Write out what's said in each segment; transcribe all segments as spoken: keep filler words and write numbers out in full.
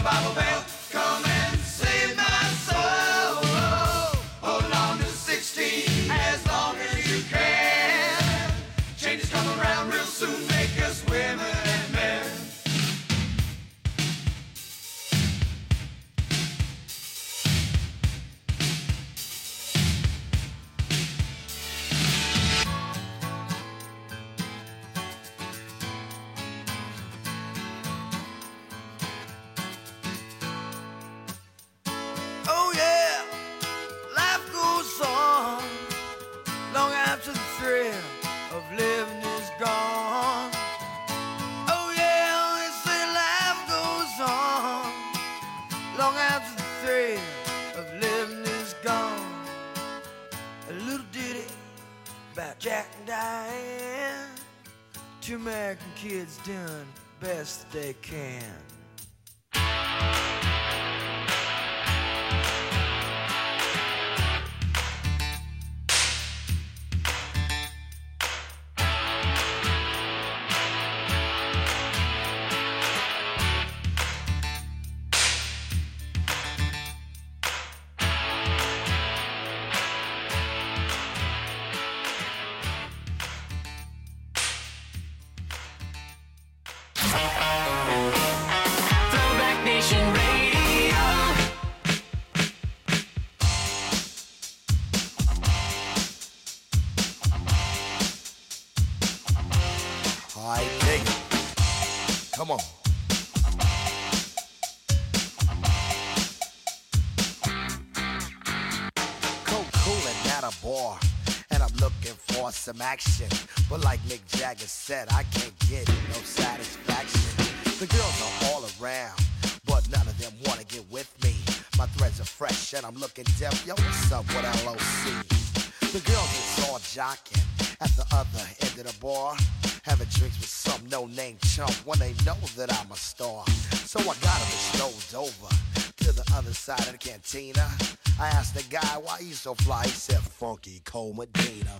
Bible Belt, come and save my soul. Hold on to sixteen as long as you can. Changes come around real soon, make us women and men. Oh yeah, life goes on long after the thrill of living is gone. Oh yeah, they say life goes on long after the thrill of living is gone. A little ditty about Jack and Diane, two American kids doing the best they can. Throwback Nation Radio. I dig it. Come on. Cold coolin' at a bar, and I'm looking for some action. But like Mick Jagger said, I can't get no satisfaction. The girls are all around, but none of them wanna get with me. My threads are fresh and I'm looking deaf. Yo, what's up with L O C? The girls is all jocking at the other end of the bar, having drinks with some no-name chump when they know that I'm a star. So I got him strolled over to the other side of the cantina. I asked the guy why he so fly. He said, Funky Cole Medina.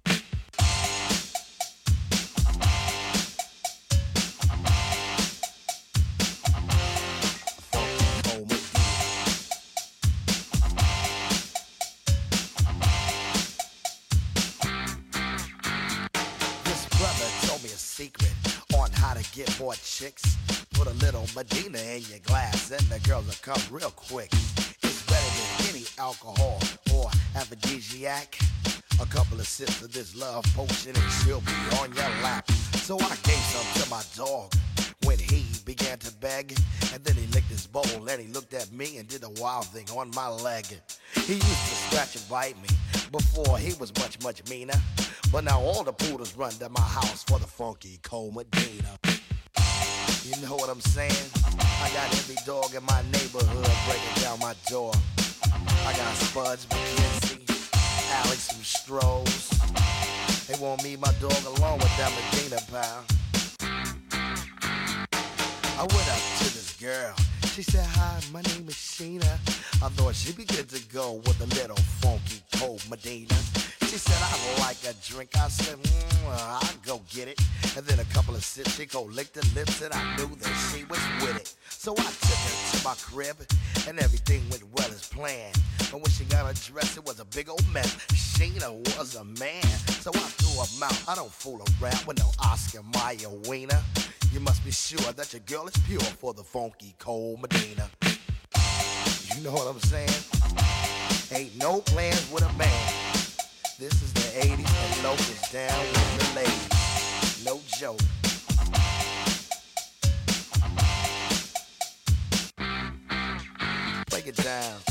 Secret on how to get more chicks. Put a little Medina in your glass and the girls will come real quick. It's better than any alcohol or aphrodisiac. A couple of sips of this love potion and she'll be on your lap. So I gave some to my dog when he began to beg. And then he licked his bowl and he looked at me and did a wild thing on my leg. He used to scratch and bite me before he was much, much meaner. But now all the poodles run to my house for the Funky Cole Medina. You know what I'm saying? I got every dog in my neighborhood breaking down my door. I got Spuds McKenzie, Alex from Strohs. They want me, my dog, along with that Medina pal. I went up to this girl. She said, hi, my name is Sheena. I thought she'd be good to go with a little Funky Cole Medina. She said, I like a drink. I said, mm, I'll go get it. And then a couple of sips, she go lick the lips, and I knew that she was with it. So I took her to my crib, and everything went well as planned. But when she got her dress, it was a big old mess. Sheena was a man, so I threw her out. I don't fool around with no Oscar Mayer wiener. You must be sure that your girl is pure for the Funky Cole Medina. You know what I'm saying? Ain't no plans with a man. This is the eighties and Locust down with the ladies. No joke. Break it down.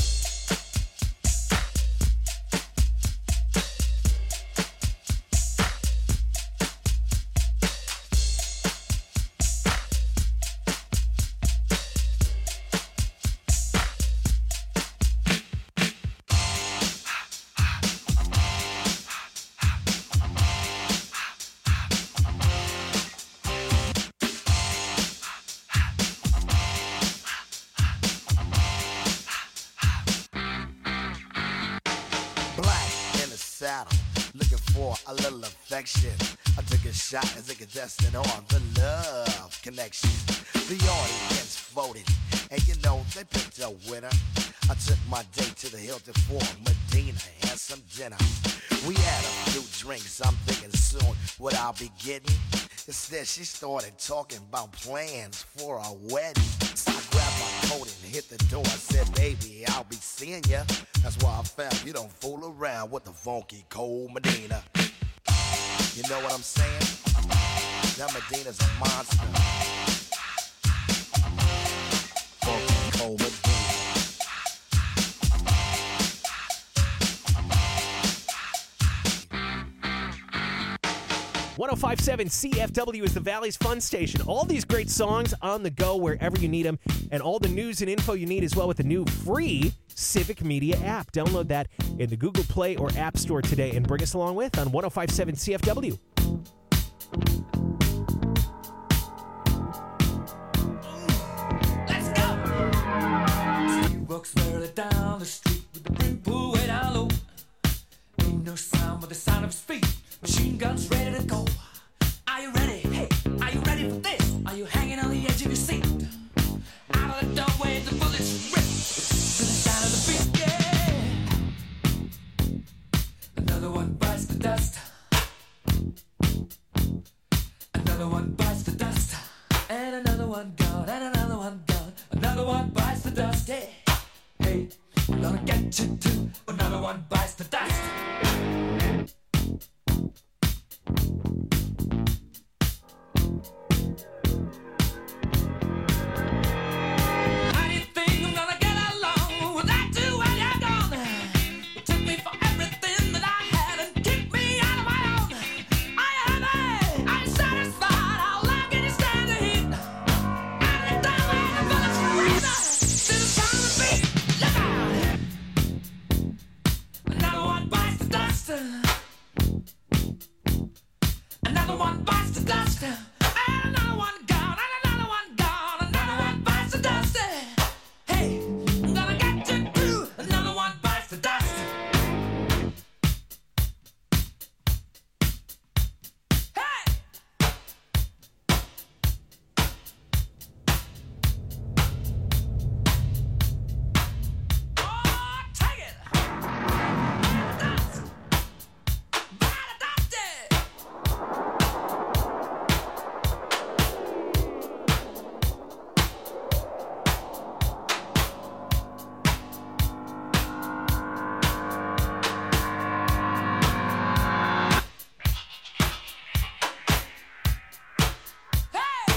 Looking for a little affection. I took a shot as a contestant on the Love Connection. The audience voted, And you know, they picked a winner. I took my date to the Hilton for Medina, had some dinner. We had a few drinks, I'm thinking soon what I'll be getting. Instead, she started talking about plans for a wedding. So I grabbed my coat and hit the door. I said, baby, I'll be seeing ya. That's why I found you don't fool around with the funky cold Medina. You know what I'm saying? That Medina's a monster. Funky cold Medina. one oh five point seven C F W is the Valley's fun station. All these great songs on the go wherever you need them, and all the news and info you need as well with the new free Civic Media app. Download that in the Google Play or App Store today and bring us along with on one oh five point seven C F W. Let's go! He walks merrily down the street with the brim pulled way down low. Ain't no sound but the sound of his feet. Machine guns ready to go. Are you ready? Hey, are you ready for this? Are you hanging on the edge of your seat? Out of the doorway, the bullets rip to the sound of the beat. Yeah. Another one bites the dust. Another one bites the dust. And another one gone. And another one gone. Another one bites the dust. Hey, hey, I'm gonna get you too. Another one bites the dust. How do you think I'm gonna get along without you when you're gone? You took me for everything that I had and kicked me out of my own. Are you happy? Are you satisfied? How long can you stand the heat? Out of the doorway, the bullets breathe to the sound of the beat. Look out! Another one bites the dust. Another one bites the dust. And another one gone. And another one gone. Another one bites the dust. Hey, I'm gonna get you too. Another one bites the dust. Hey! Oh, take it! Dust! Bite the dust, yeah! Hey!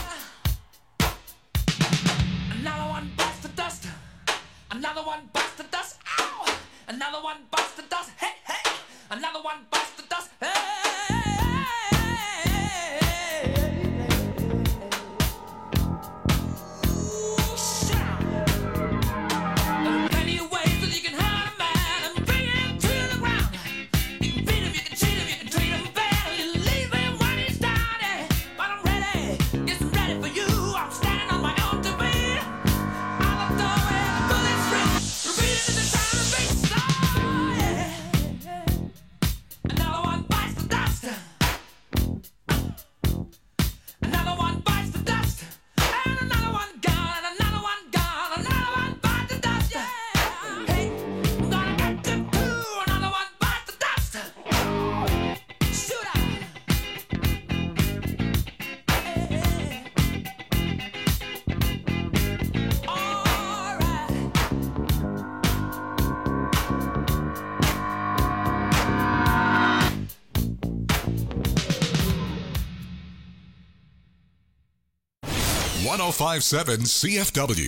Another one bites the dust. Another one bites the dust. Ow! Another one bites the dust. Hey, hey! Another one bites the dust. Hey! Ooh, shit. There are plenty of ways that you can hurt a man and bring him to the ground. You can beat him, you can cheat him, you can treat him bad, or you leave him when he's down. Yeah. But I'm ready, yes, I'm ready for you. I'm standing on my own two feet. Out of the doorway, the bullets rip, repeating in the sound of the beat. Oh, yeah. Another one bites the dust. Another one bites the dust. And another one gone. And another one gone. Another one bites the dust. Yeah. Hey, I'm gonna get you too. Another one bites the dust. Shoot out. Hey. All right. one oh five point seven C F W.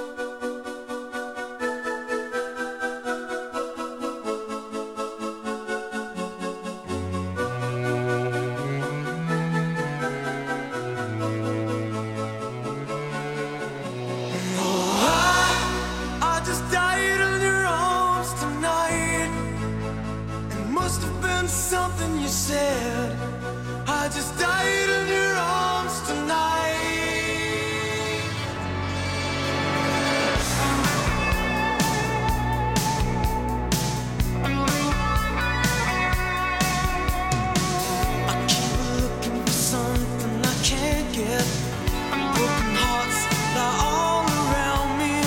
I just died in your arms tonight. It must have been something you said. I just died in your arms tonight. I keep looking for something I can't get. Broken hearts lie all around me.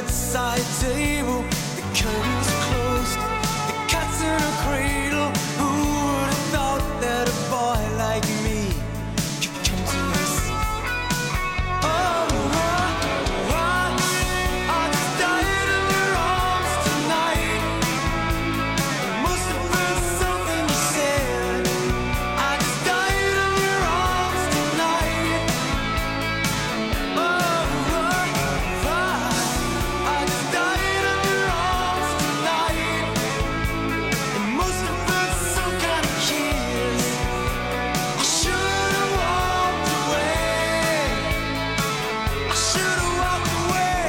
bedside table, the curtains are closed, the cat's in a cradle. Who would have thought that a boy like me could come to this? Oh, why, why? I just died in your arms tonight. It must have been something you said. I just died in your arms tonight. Oh, why, why? I just died in your arms tonight. It must have been some kind of kiss. I should have walked away. I should have walked away.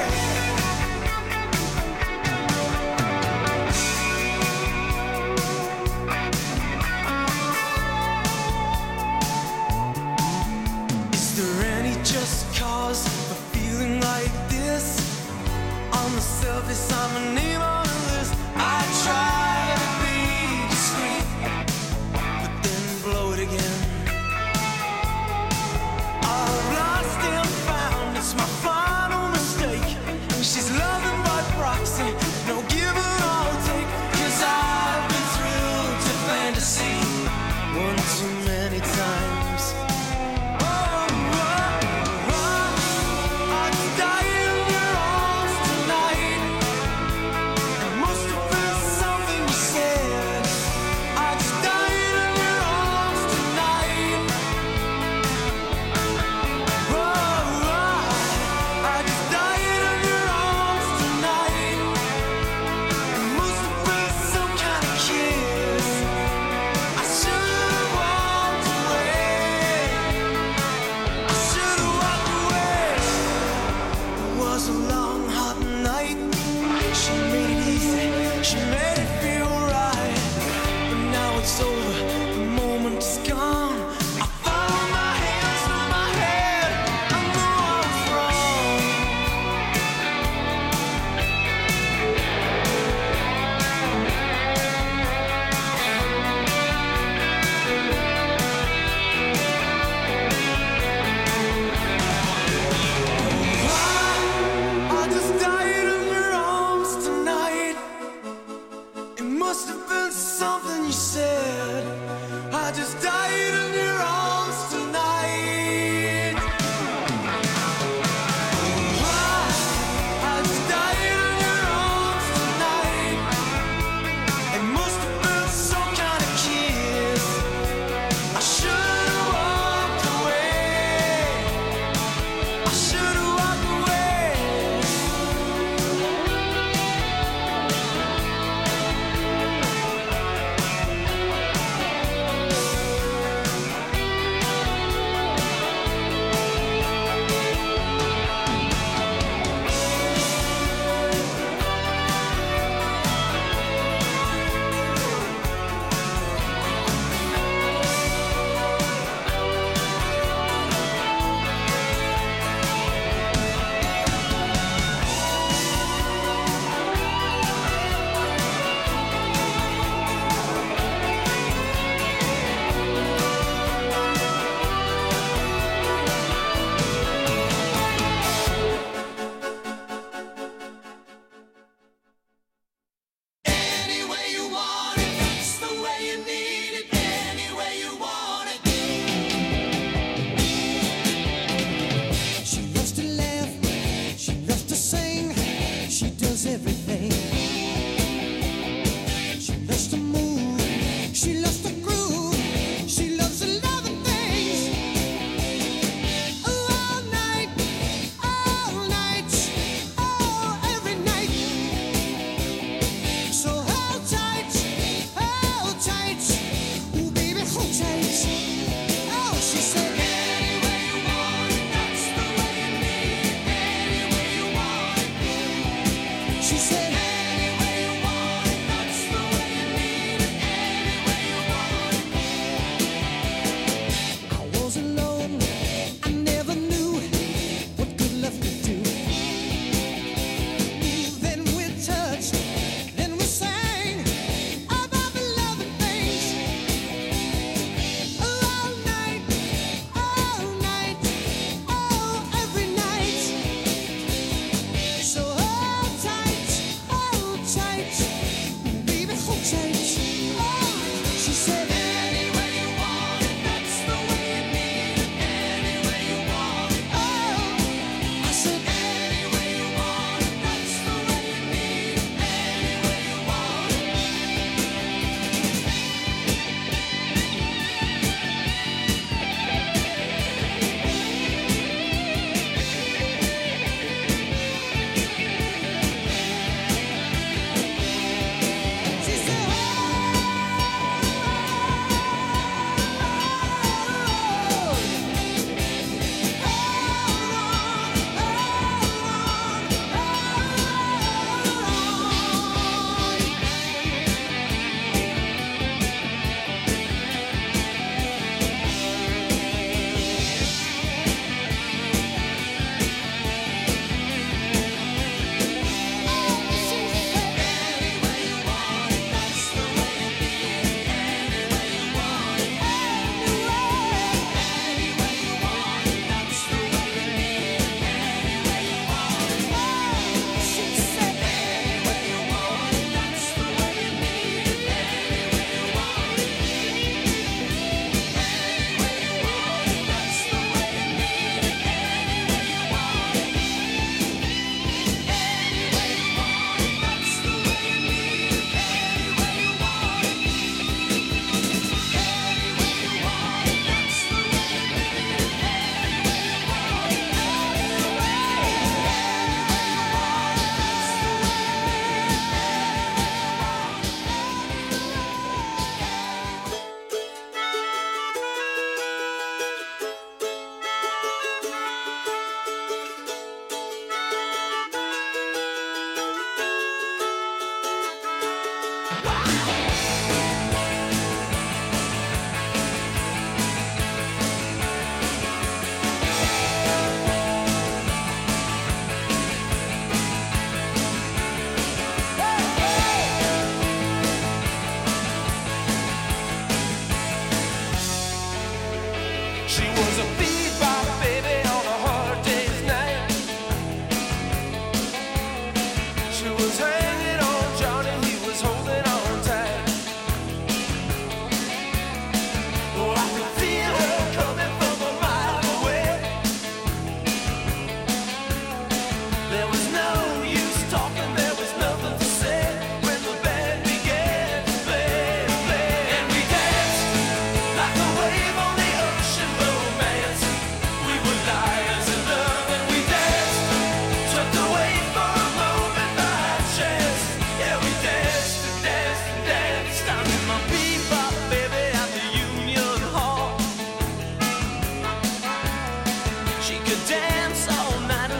Is there any just cause for feeling like this? On the surface, I'm a name on a list. I try to be discreet, but then blow it again. I've lost and found, it's my final mistake. She's loving by proxy, no give and I'll take. Cause I've been thrilled to fantasy one too many times. Oh, why, why? I just died in your arms tonight.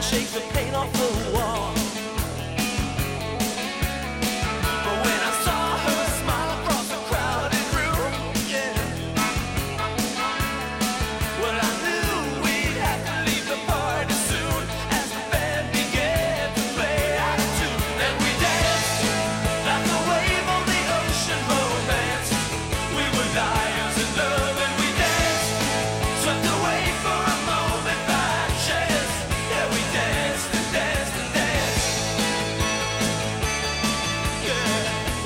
shake the paint off the wall. But when I saw her smile across the crowded room, yeah, well, I knew we'd have to leave the party soon as the band began to play out of tune. And we danced like a wave on the ocean, romance. We were liars in love, and we danced, swept away for a moment by chance. Yeah, we danced and danced and danced. Yeah.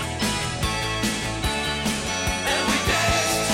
And we danced.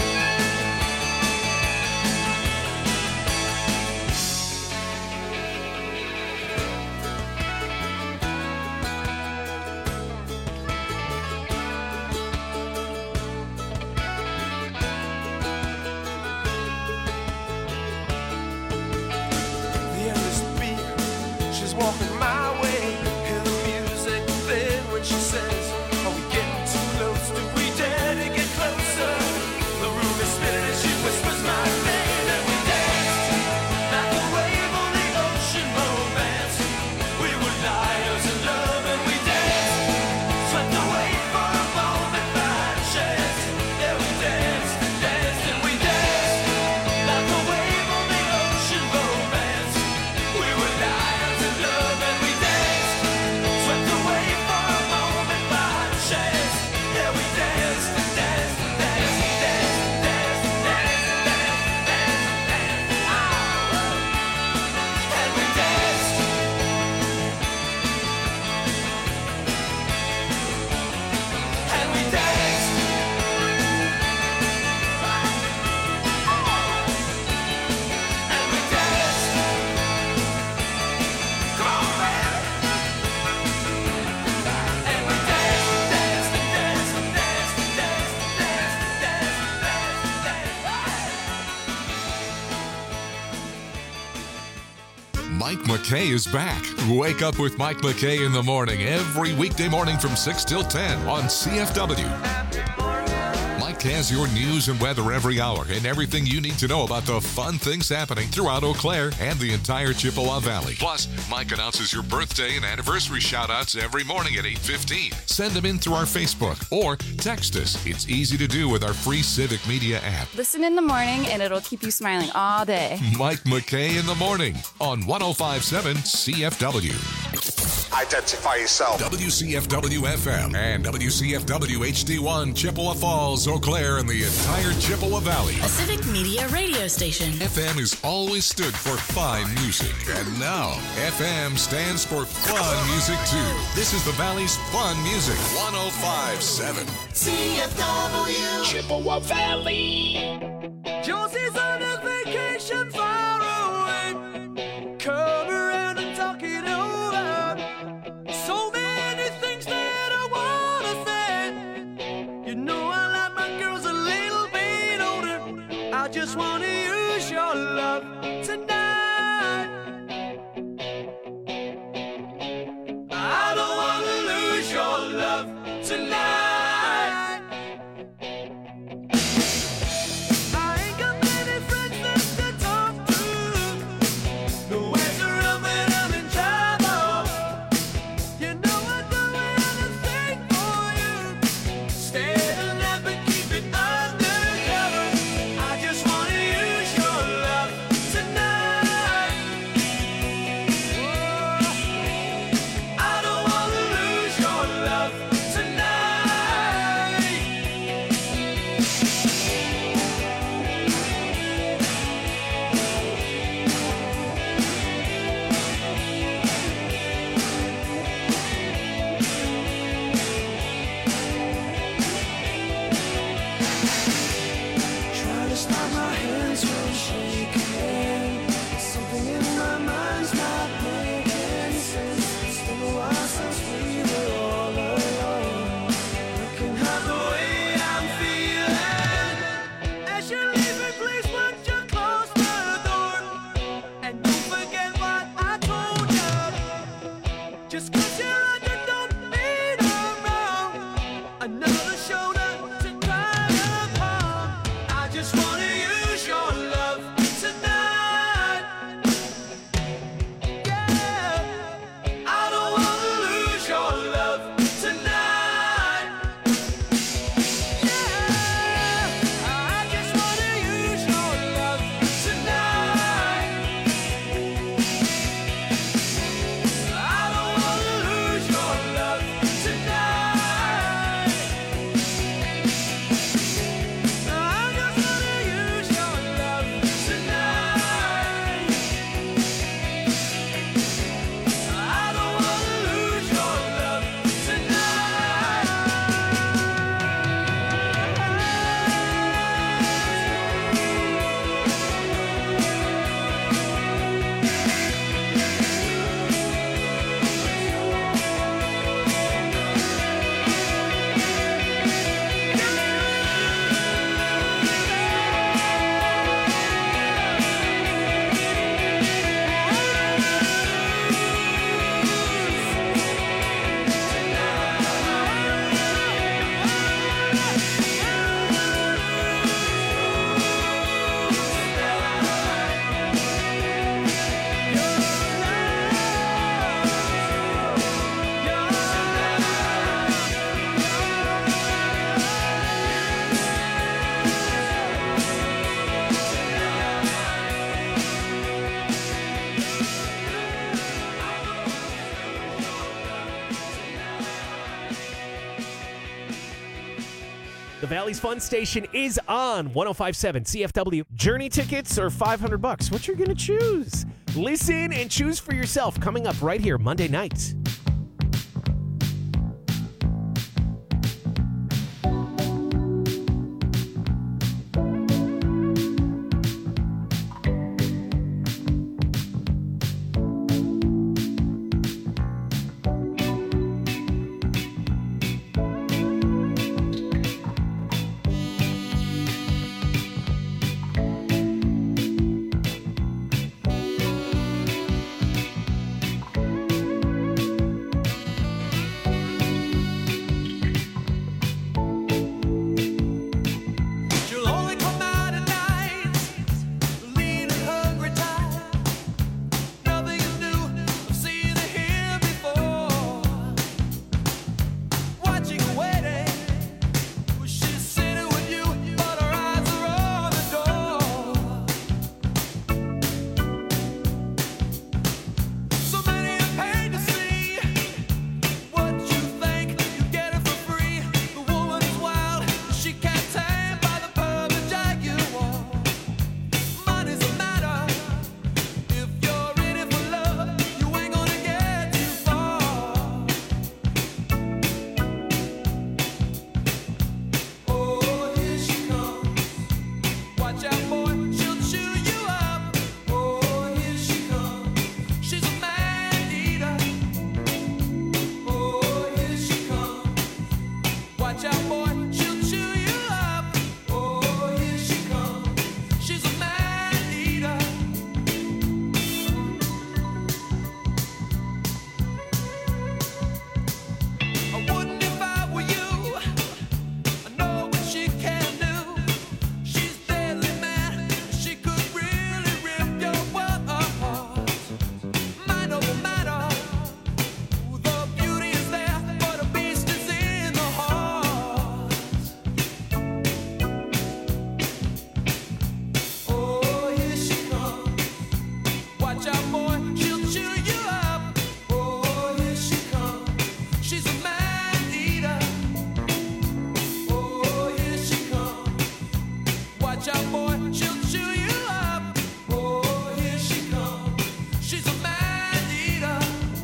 The endless beat, she's walking my way. Hear the music then when she says, are we getting too close? Do we dare to get closer? The room is spinning as she whispers my name. And we danced like a wave on the ocean, romance. We were liars in love, and we danced, swept away for a moment by chance. Yeah, we danced and danced and we danced like a wave on the ocean, romance. We were liars in love, and we danced, swept away for a moment by chance. Yeah, we danced and danced and danced and danced and danced and danced and danced and danced. Oh, and we danced. And we danced. And we danced. Come on, man. And we danced, danced, and danced, and danced, and danced, and danced, and danced, and danced, and danced. Mike McKay is back. Wake up with Mike McKay in the morning every weekday morning from six till ten on C F W. Mike has your news and weather every hour and everything you need to know about the fun things happening throughout Eau Claire and the entire Chippewa Valley. Plus, Mike announces your birthday and anniversary shout-outs every morning at eight fifteen. Send them in through our Facebook or text us. It's easy to do with our free Civic Media app. Listen in the morning and it'll keep you smiling all day. Mike McKay in the morning on one oh five point seven C F W. Identify yourself. W C F W F M and W C F W H D one, Chippewa Falls, Eau Claire, and the entire Chippewa Valley. A Civic Media radio station. F M has always stood for fine music, and now F M stands for fun music too. This is the Valley's fun music. one oh five point seven C F W. Chippewa Valley. Josie's on a vacation far away. Come around and talk it over. So many things that I wanna say. You know I like my girls a little bit older. I just wanna use your love tonight. I don't wanna lose your love tonight. I ain't got many friends left to talk to. No answer up when I'm in trouble. You know I'd do anything for you. Stay alive and keep it undercover. I just wanna use The Valley's Fun Station is on one oh five point seven C F W. Journey tickets are five hundred bucks. What you're going to choose? Listen and choose for yourself. Coming up right here Monday night. She'll only come out at night, lean and hungry tired. Nothing is new, I've seen her here before. Watching her waiting, well, she's sitting with you, but her eyes are on the door. So many are paid to see what you think you get it for free. The woman is wild, she can't tame by the perfect jaguar. Money's a matter. If you're in it for love, you ain't gonna get too far. Oh, here she comes. Watch out, boy, she'll chew you up. Oh, here she comes. She's a man eater. Oh, here she comes. Watch out, boy, she'll chew you up. Oh, here she comes. She's a man eater. I wouldn't if I were you. I know what she can do. She's deadly mad. She could really rip your world apart. Mind over matter. The beauty is there, but a beast is in the heart. Oh, here she comes. Watch out, boy, she'll chew you up. Oh, here she comes. She's a man eater. Oh, here she comes. Watch out, boy, she'll chew you up. Oh, here she comes. She's a man eater.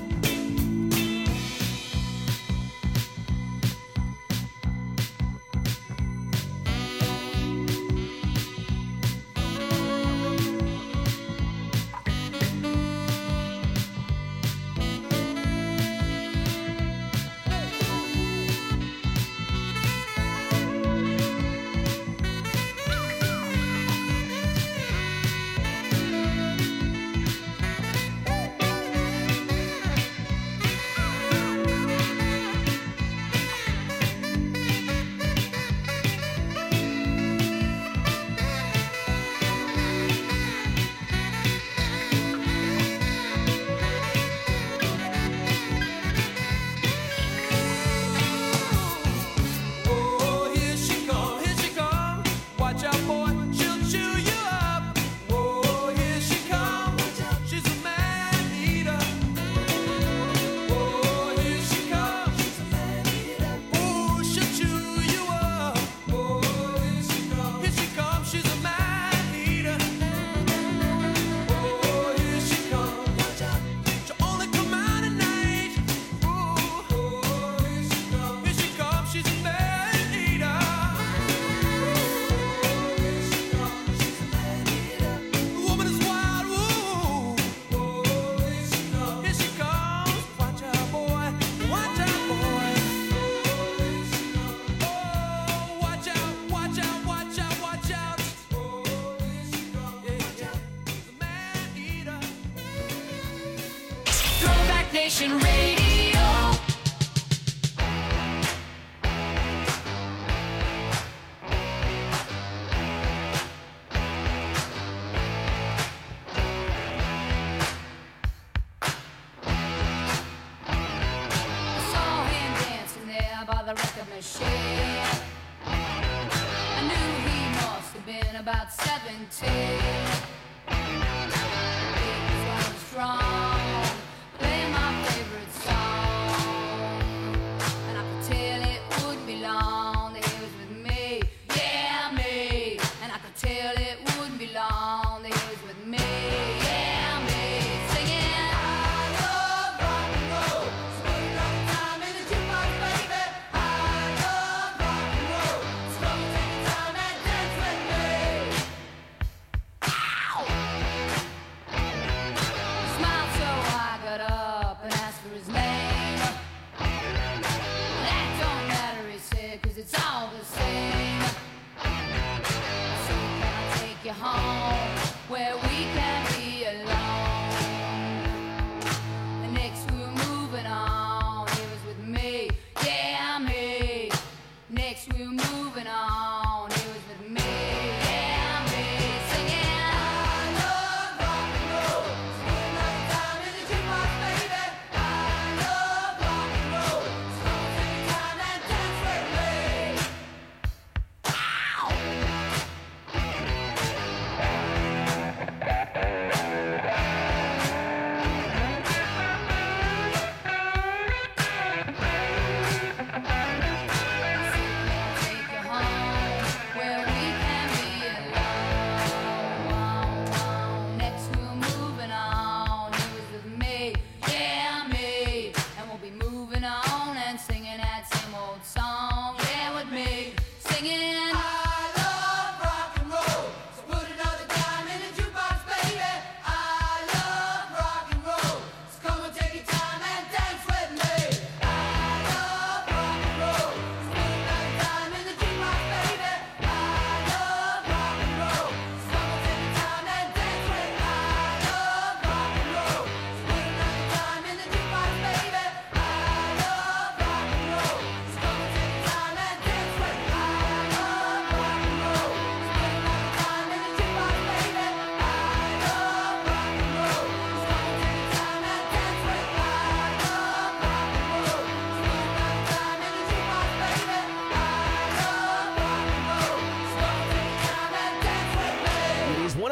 Oh, here she comes, here she comes. Watch out, boy, she'll chew you up. Oh, here she comes. She's a man eater. Oh, here she comes. Oh, she'll chew you up. Oh, here she comes. Here she comes. She's a man eater. Oh, here she comes. She'll only come out at night. Oh, here she comes. Here she comes. She's a man eater. The woman is wild. Ooh. Here she comes. Watch out, boy. Watch out, boy. Oh, watch out, watch out, watch out, watch out. Yeah, yeah. The man eater. Throwback Nation Radio. I saw him dancing there by the record machine. I knew he must have been about seventeen. He was running strong, playing my favorite song.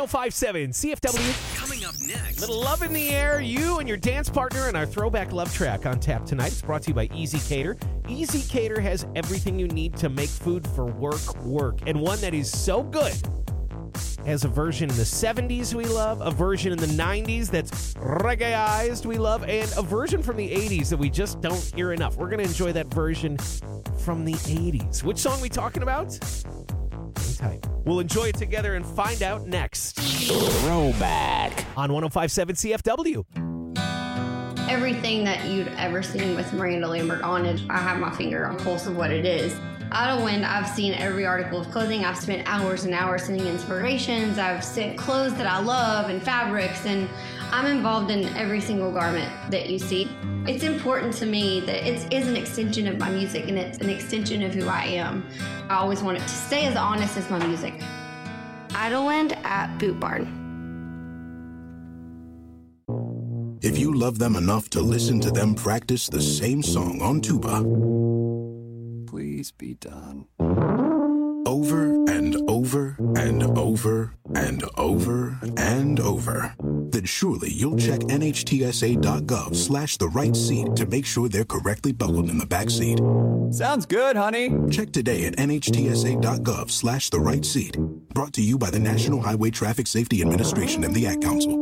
oh five seven C F W. Coming up next. Little love in the air, you and your dance partner, and our throwback love track on tap tonight. It's brought to you by Easy Cater. Easy Cater has everything you need to make food for work work, and one that is so good. Has a version in the seventies we love, a version in the nineties that's reggaeized we love, and a version from the eighties that we just don't hear enough. We're going to enjoy that version from the eighties. Which song are we talking about? Hang tight. We'll enjoy it together and find out next. Throwback on one oh five seven C F W. Everything that you'd ever seen with Miranda Lambert on it, I have my finger on the pulse of what it is. Idlewind, I've seen every article of clothing. I've spent hours and hours sending inspirations. I've sent clothes that I love and fabrics, and I'm involved in every single garment that you see. It's important to me that it is an extension of my music, and it's an extension of who I am. I always want it to stay as honest as my music. Idlewind at Boot Barn. If you love them enough to listen to them practice the same song on tuba, please be done. Over and over and over and over and over, then surely you'll check N H T S A dot gov slash the right seat to make sure they're correctly buckled in the back seat. Sounds good, honey. Check today at N H T S A dot gov slash the right seat. Brought to you by the National Highway Traffic Safety Administration and the Ad Council.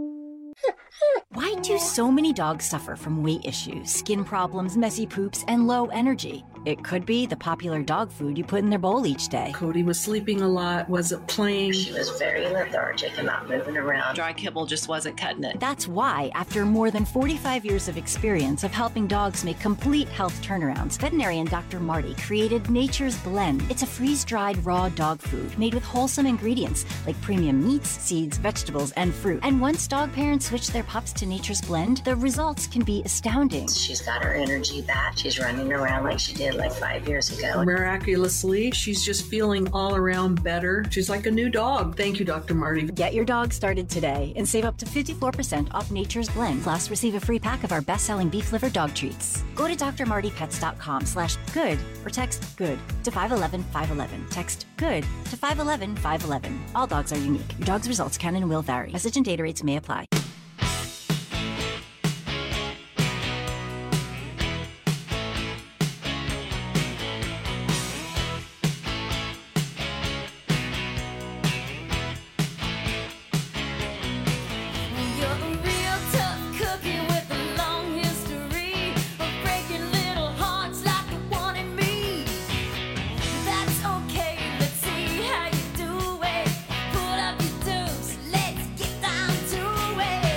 Why do so many dogs suffer from weight issues, skin problems, messy poops, and low energy? It could be the popular dog food you put in their bowl each day. Cody was sleeping a lot, wasn't playing. She was very lethargic and not moving around. Dry kibble just wasn't cutting it. That's why, after more than forty-five years of experience of helping dogs make complete health turnarounds, veterinarian Doctor Marty created Nature's Blend. It's a freeze-dried raw dog food made with wholesome ingredients like premium meats, seeds, vegetables, and fruit. And once dog parents switch their pups to Nature's Blend, the results can be astounding. She's got her energy back. She's running around like she did like five years ago. Miraculously, she's just feeling all around better. She's like a new dog. Thank you, Doctor Marty. Get your dog started today and save up to fifty-four percent off Nature's Blend. Plus, receive a free pack of our best-selling beef liver dog treats. Go to D R Marty Pets dot com slash good or text good to five one one five one one. Text good to five one one five one one. All dogs are unique. Your dog's results can and will vary. Message and data rates may apply. Let's get down to it.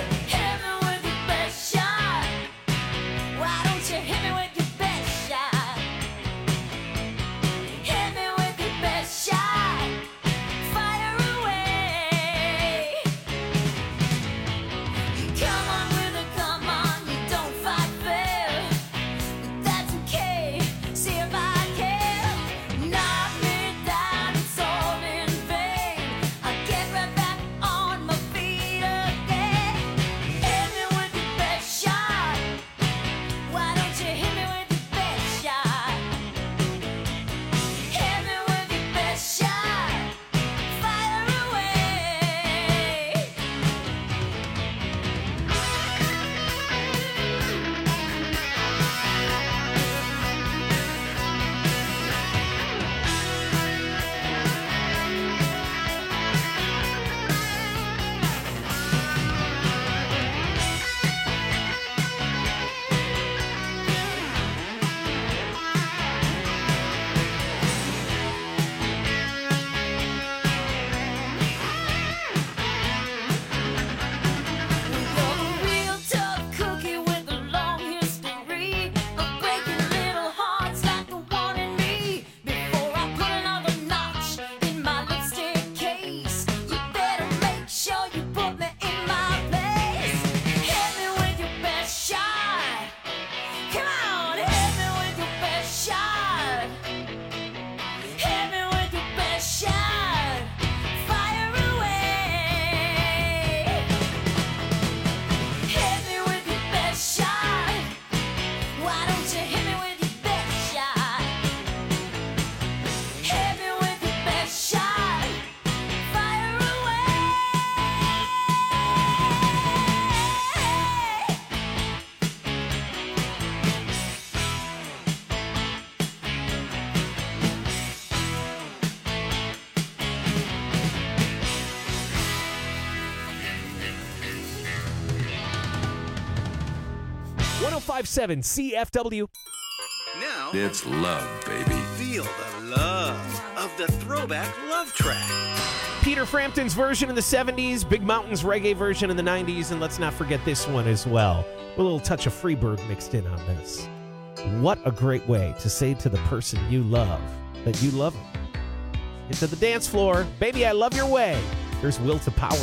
one oh five point seven C F W. Now, It's love, baby. feel the love of the throwback love track. Peter Frampton's version in the seventies, Big Mountain's reggae version in the nineties, and let's not forget this one as well. A little touch of Freebird mixed in on this. What a great way to say to the person you love that you love them. Get to the dance floor. Baby, I love your way. There's Will to Power.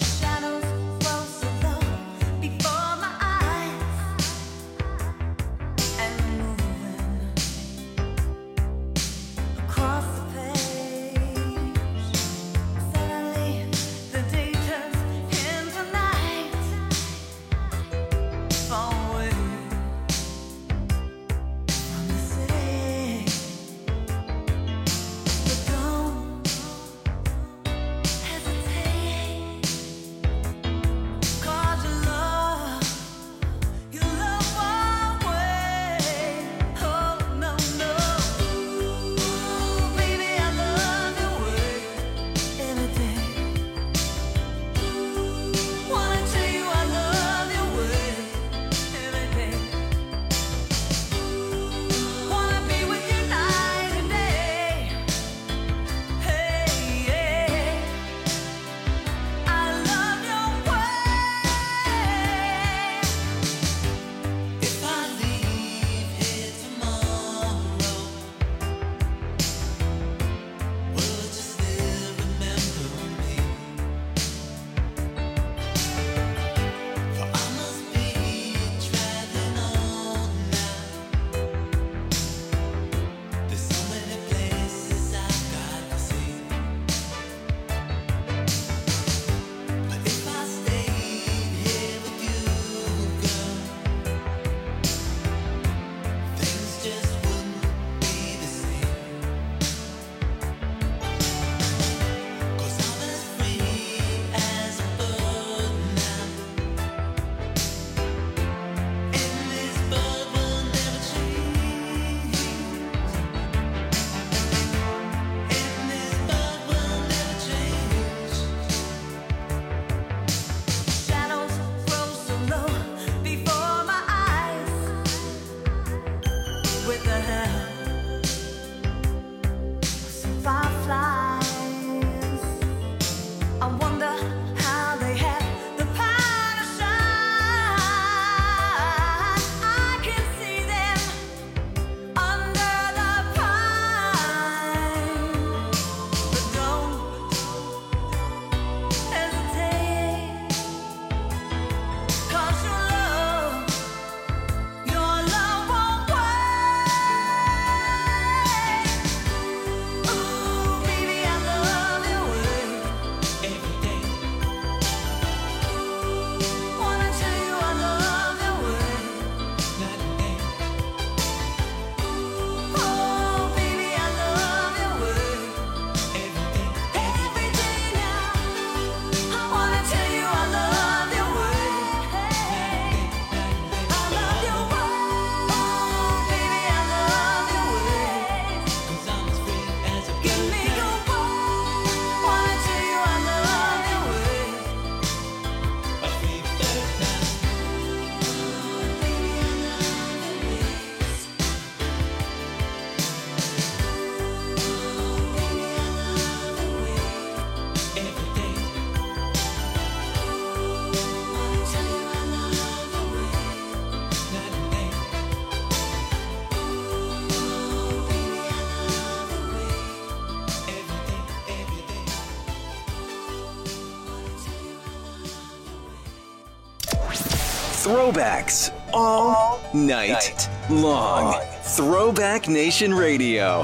Throwbacks all night long. Throwback Nation Radio.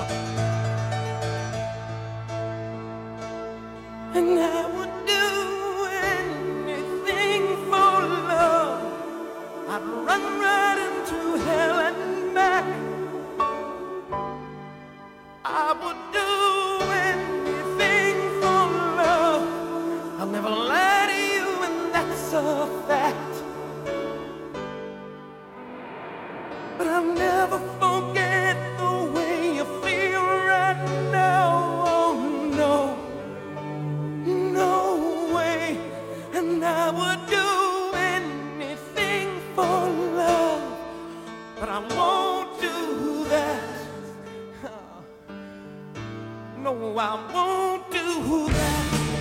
And I would do anything for love. I'd run right into hell and back. I would do anything for love. I'll never lie to you, and that's a fact. But I'll never forget the way you feel right now. Oh no, no way. And I would do anything for love. no, I won't do that.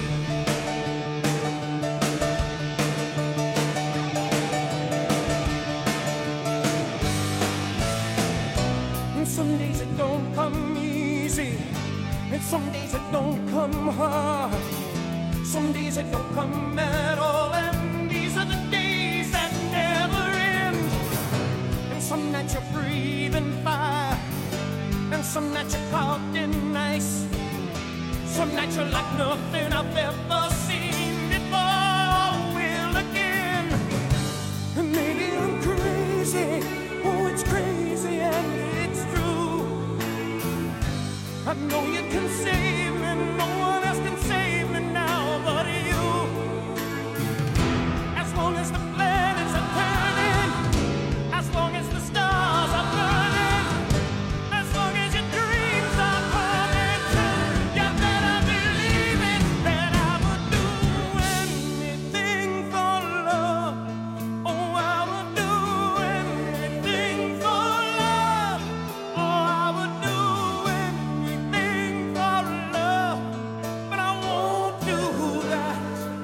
And some days it don't come easy, and some days it don't come hard. Some days it don't come at all, and these are the days that never end. And some nights you're breathing fire, and some nights you're caught in ice. Some nights you're like nothing I've ever seen before or will again. And maybe I'm crazy, oh it's crazy and it's true. I know you can save me, no one else can save me now but you. As long as the planets are turning, as long as the stars are burning, as long as your dreams are coming true, you better believe it, that I would do anything for love. Oh, I would do anything for love. Oh, I would do anything for love. But I won't do that.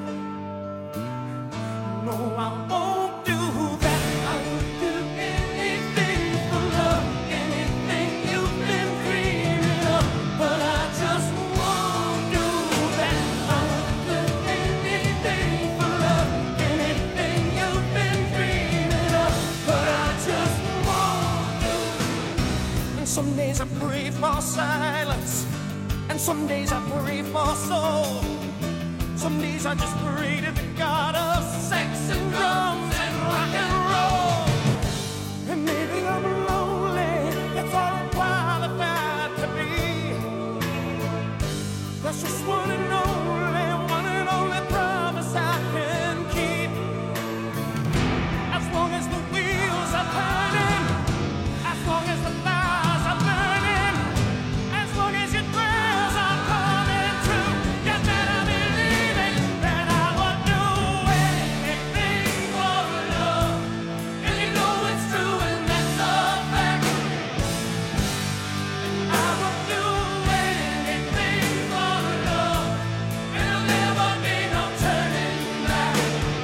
No, I won't do that. I would do anything for love, anything you've been dreaming of. But I just won't do that. I would do anything for love, anything you've been dreaming of. But I just won't do. And some days I pray for silence, and some days I pray for soul. Some days I just pray to the God of sex and drums and rock and roll. And maybe I'm lonely, that's all I'm qualified to be. That's just one and only, one and only promise I can keep. As long as the wheels are turning, as long as the fires are burning, as long as your prayers are coming true, you better believe it, that I would do anything for love. And you know it's true, and that's a fact. I would do anything for love, and there'll never be no turning back.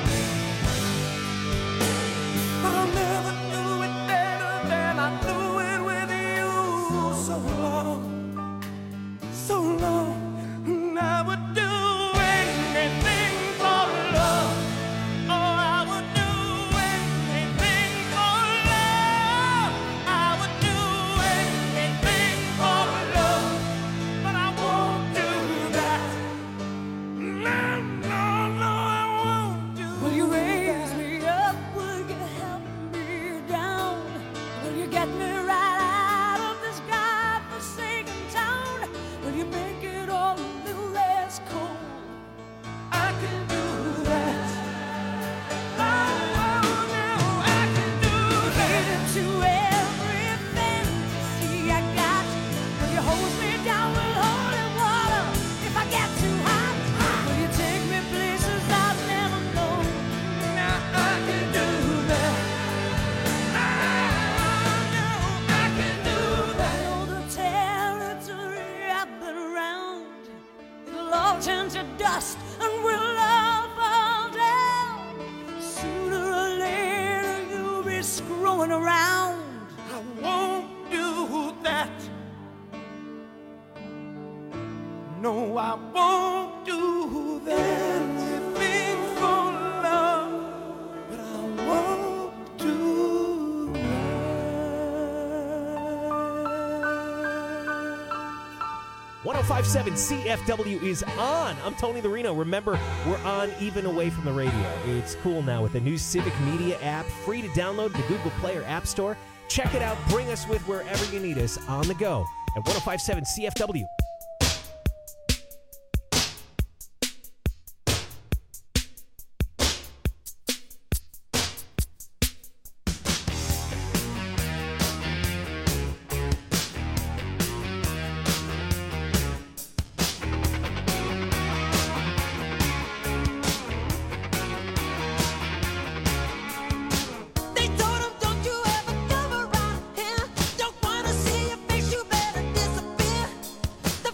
But I'll never do it better than I do it with you. So long, so long, and I would do anything for love. Oh, I would do anything for love. I would do anything for love, but I won't do that. No, no, no, I won't do that. Will you raise me up? Will you help me down? Will you get me right out of this godforsaken town? Will you make it all a little less cold? I can do that. Oh, oh, no, I can do that. To every fantasy I got, will you hold me down with holy water if I get too hot? Will you take me places I've never known? Now I can do that. Oh, no, I can do that. I know the territory I've been around. It'll all turn to dust and we'll all fall down. Sooner or later you'll be screwing around. I won't do that. No, I won't do that. Anything for love, but I won't do one oh five point seven C F W is on. I'm Tony the Reno. Remember, we're on even away from the radio. It's cool now with the new Civic Media app, free to download the Google Play or App Store. Check it out. Bring us with wherever you need us on the go at one oh five point seven C F W. They told him, don't you ever come around here. Don't wanna see your face, you better disappear.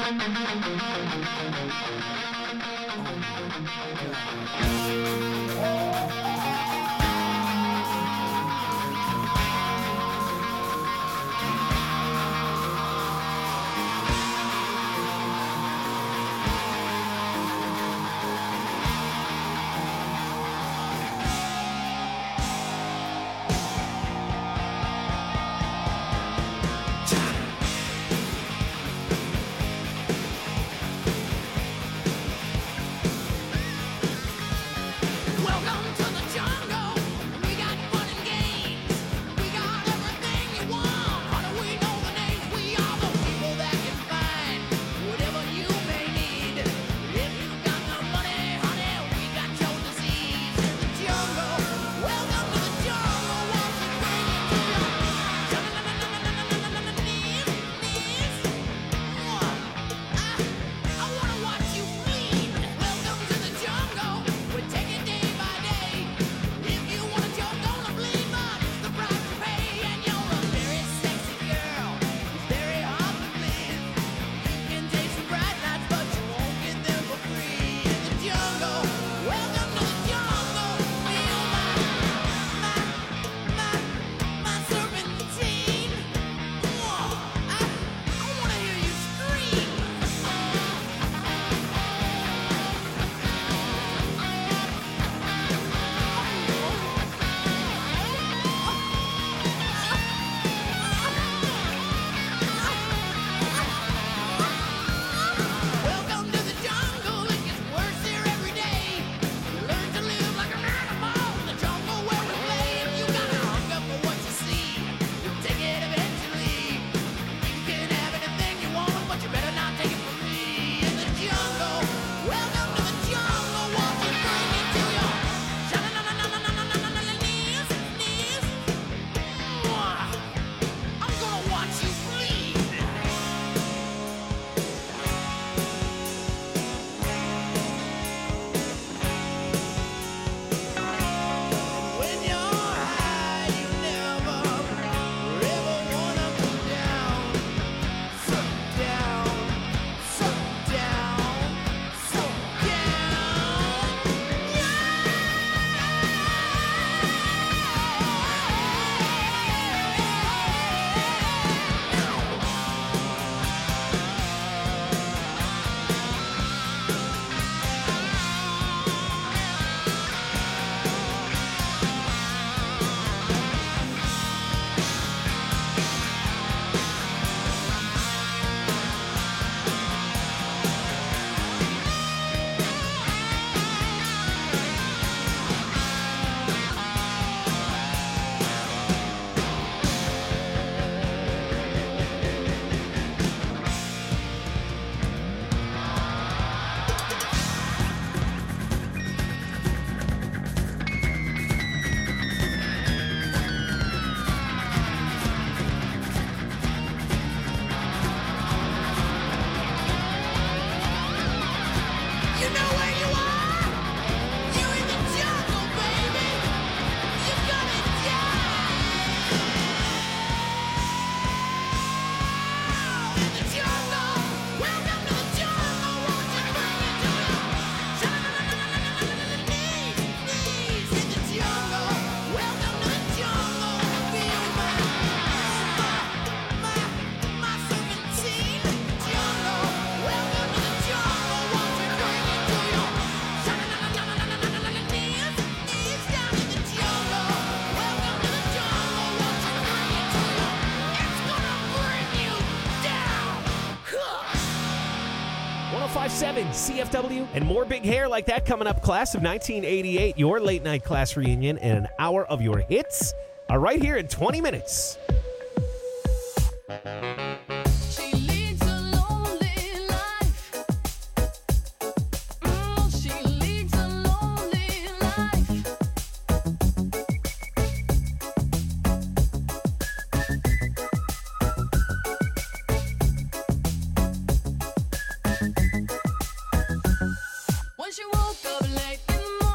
five seven C F W. And more big hair like that coming up. Class of nineteen eighty-eight, your late night class reunion, and an hour of your hits are right here in twenty minutes.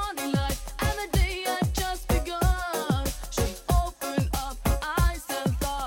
Thought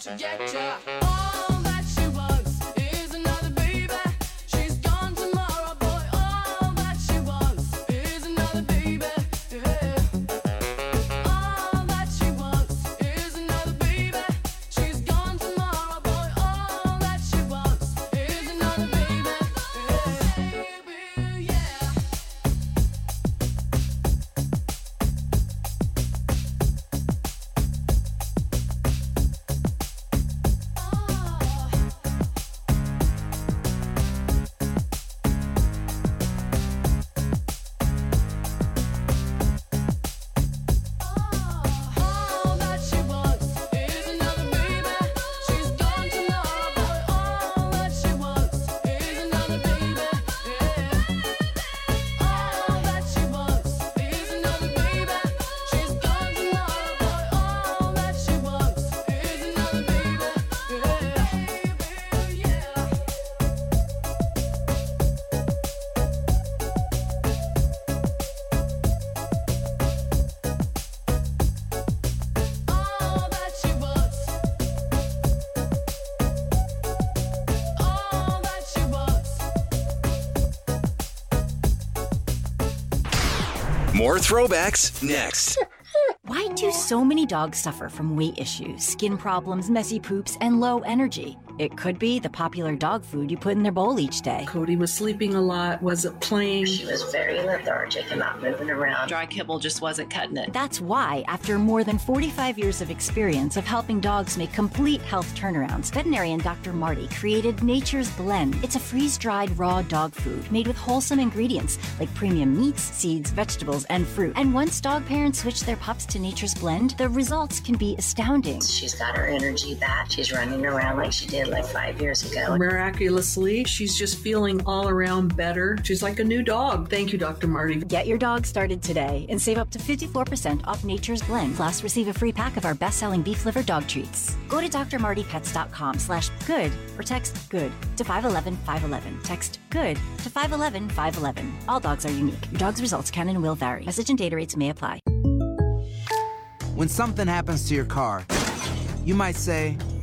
yet ya, yet ya. All that she wants is another baby. She's gone tomorrow, boy. All that she wants is another baby. Yeah. All that she wants is another baby. She's gone tomorrow, boy. All that she wants is another baby. Yeah. Baby, yeah. All that she wants is another baby. She's gone tomorrow, boy. All that she wants is another baby. Yeah. All that she wants is another baby. She's gone tomorrow, boy. All that she wants is another baby. Yeah. Yeah. All that she wants. All that she wants. More throwbacks next. Why do so many dogs suffer from weight issues, skin problems, messy poops, and low energy? It could be the popular dog food you put in their bowl each day. Cody was sleeping a lot, wasn't playing. She was very lethargic and not moving around. Dry kibble just wasn't cutting it. That's why, after more than forty-five years of experience of helping dogs make complete health turnarounds, veterinarian Doctor Marty created Nature's Blend. It's a freeze-dried raw dog food made with wholesome ingredients like premium meats, seeds, vegetables, and fruit. And once dog parents switch their pups to Nature's Blend, the results can be astounding. She's got her energy back. She's running around like she did like five years ago. Miraculously, she's just feeling all around better. She's like a new dog. Thank you, Doctor Marty. Get your dog started today and save up to fifty-four percent off Nature's Blend. Plus, receive a free pack of our best-selling beef liver dog treats. Go to drmartypets.com slash good or text good to five one one five one one. Text good to five one one five one one. All dogs are unique. Your dog's results can and will vary. Message and data rates may apply. When something happens to your car, you might say,